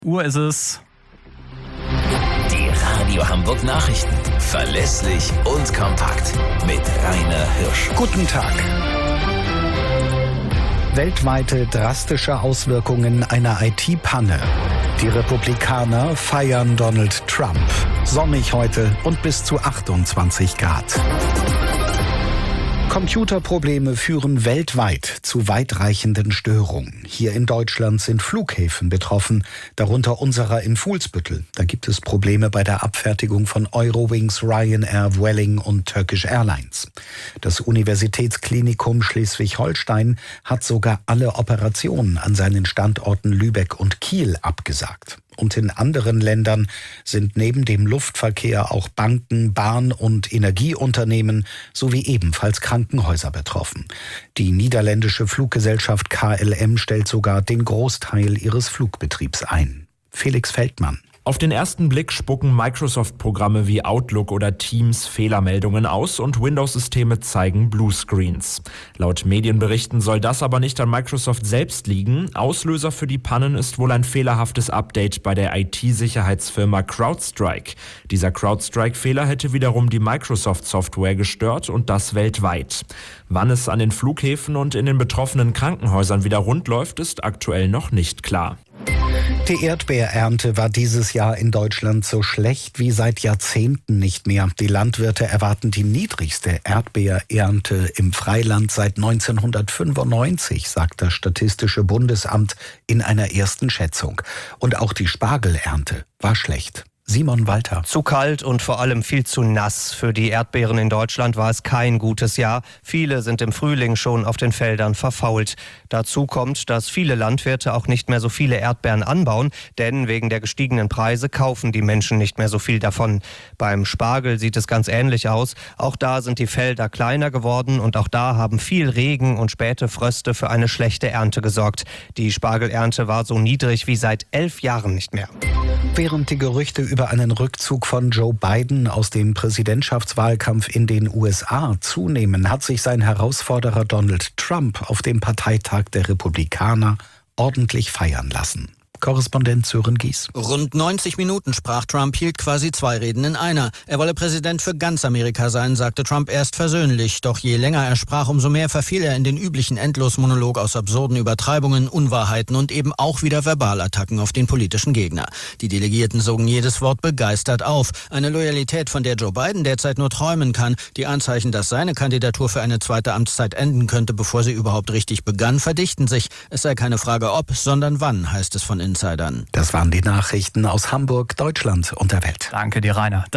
Uhr ist es. Die Radio Hamburg Nachrichten. Verlässlich und kompakt. Mit Rainer Hirsch. Guten Tag. Weltweite drastische Auswirkungen einer IT-Panne. Die Republikaner feiern Donald Trump. Sonnig heute und bis zu 28 Grad. Computerprobleme führen weltweit zu weitreichenden Störungen. Hier in Deutschland sind Flughäfen betroffen, darunter unserer in Fuhlsbüttel. Da gibt es Probleme bei der Abfertigung von Eurowings, Ryanair, Vueling und Turkish Airlines. Das Universitätsklinikum Schleswig-Holstein hat sogar alle Operationen an seinen Standorten Lübeck und Kiel abgesagt. Und in anderen Ländern sind neben dem Luftverkehr auch Banken, Bahn- und Energieunternehmen sowie ebenfalls Krankenhäuser betroffen. Die niederländische Fluggesellschaft KLM stellt sogar den Großteil ihres Flugbetriebs ein. Felix Feldmann. Auf den ersten Blick spucken Microsoft-Programme wie Outlook oder Teams Fehlermeldungen aus und Windows-Systeme zeigen Bluescreens. Laut Medienberichten soll das aber nicht an Microsoft selbst liegen. Auslöser für die Pannen ist wohl ein fehlerhaftes Update bei der IT-Sicherheitsfirma CrowdStrike. Dieser CrowdStrike-Fehler hätte wiederum die Microsoft-Software gestört und das weltweit. Wann es an den Flughäfen und in den betroffenen Krankenhäusern wieder rund läuft, ist aktuell noch nicht klar. Die Erdbeerernte war dieses Jahr in Deutschland so schlecht wie seit Jahrzehnten nicht mehr. Die Landwirte erwarten die niedrigste Erdbeerernte im Freiland seit 1995, sagt das Statistische Bundesamt in einer ersten Schätzung. Und auch die Spargelernte war schlecht. Simon Walter. Zu kalt und vor allem viel zu nass. Für die Erdbeeren in Deutschland war es kein gutes Jahr. Viele sind im Frühling schon auf den Feldern verfault. Dazu kommt, dass viele Landwirte auch nicht mehr so viele Erdbeeren anbauen, denn wegen der gestiegenen Preise kaufen die Menschen nicht mehr so viel davon. Beim Spargel sieht es ganz ähnlich aus. Auch da sind die Felder kleiner geworden und auch da haben viel Regen und späte Fröste für eine schlechte Ernte gesorgt. Die Spargelernte war so niedrig wie seit 11 Jahren nicht mehr. Während die Gerüchte über einen Rückzug von Joe Biden aus dem Präsidentschaftswahlkampf in den USA zunehmen, hat sich sein Herausforderer Donald Trump auf dem Parteitag der Republikaner ordentlich feiern lassen. Korrespondent Sören Gies. Rund 90 Minuten sprach Trump, hielt quasi 2 Reden in einer. Er wolle Präsident für ganz Amerika sein, sagte Trump erst versöhnlich. Doch je länger er sprach, umso mehr verfiel er in den üblichen Endlosmonolog aus absurden Übertreibungen, Unwahrheiten und eben auch wieder Verbalattacken auf den politischen Gegner. Die Delegierten sogen jedes Wort begeistert auf. Eine Loyalität, von der Joe Biden derzeit nur träumen kann. Die Anzeichen, dass seine Kandidatur für eine zweite Amtszeit enden könnte, bevor sie überhaupt richtig begann, verdichten sich. Es sei keine Frage ob, sondern wann, heißt es von Insidern. Das waren die Nachrichten aus Hamburg, Deutschland und der Welt. Danke dir, Rainer.